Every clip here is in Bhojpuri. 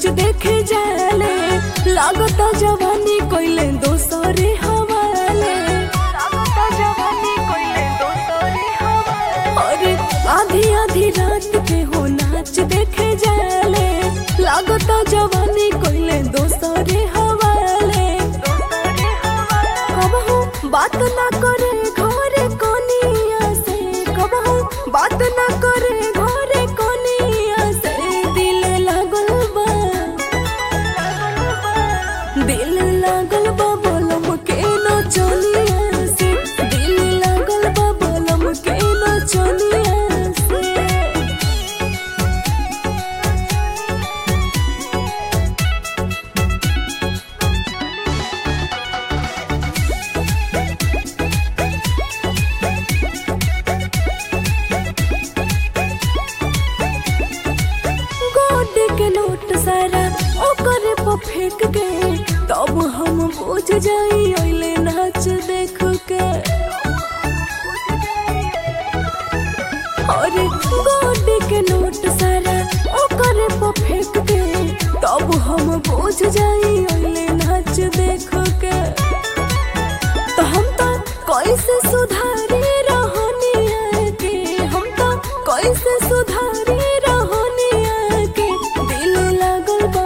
देखे जाले लागता जवानी कोइले दोसरे हवाले अरे आधी आधी रात के हो नाच देखे जाले लागता जवानी कोइले दोसरे हवाले कबहू बात ना करे घरे कोनिया से कबहू बात ना करे घरे कोनिया से दिल लागल बा बलम के नचनिया से दिल लागल बा बलम के नचनिया से गोड के नोट सारा ओकरे पर फेंक के तब हम बुझ जाई ओइले नाच देख के अरे गोड के नोट सारा ओकरे पर फेंक के तब हम बुझ जाई ओइले नाच देख के तो हम तो कैसे सुधारे रहनिया के हम तो कैसे सुधारे रहनिया के दिल लागल बा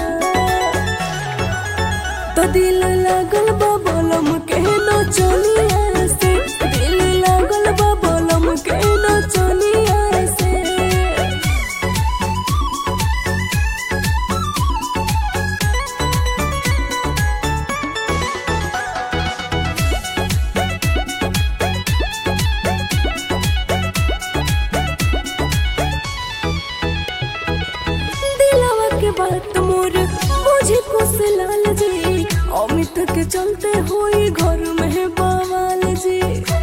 तो दिल लागल बा बलम के नचनिया से दिल लागल बा बलम के नचनिया से दिलवा के बात मोर बुझे कुछ लाल जी अमित के चलते होई घर में बवाल जी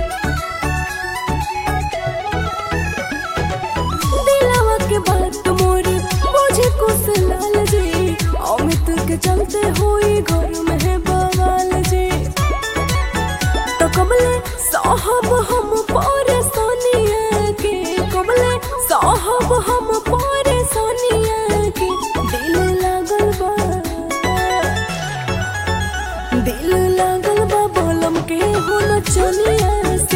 दिलवा के बात मोर बुझे कुछ लाल जी अमित के चलते होई घर में बवाल जी तो कबले साहब हम परेशानिया के कबले साहब हम परेशानिया के दिल लागल बा बलम के हो नचनिया से